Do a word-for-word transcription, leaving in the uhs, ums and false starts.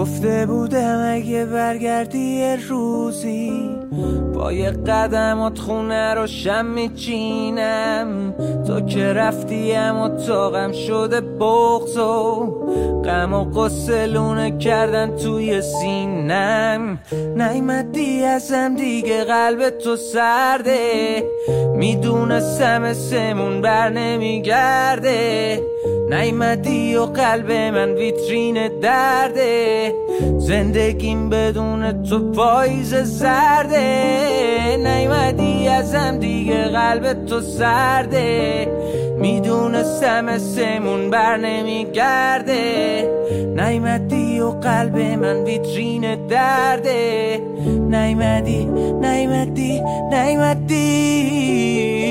گفته بودم اگه برگردی یه روزی با یه قدمات خونه رو شم میچینم. تو که رفتی اما طاقم شده بغض و غم و غصه لونه کردن توی سینم. نیمدی ازم دیگه قلب تو سرده، میدونستم اسمون بر نمیگرده. نیمدی و قلب من ویترین درده، زندگیم بدون تو پاییز زرده. نیمدی ازم دیگه قلب تو سرده، میدونستم اسمون بر نمیگرده. نیمدی و قلب من ویترین درده. نیمدی نیمدی نیمدی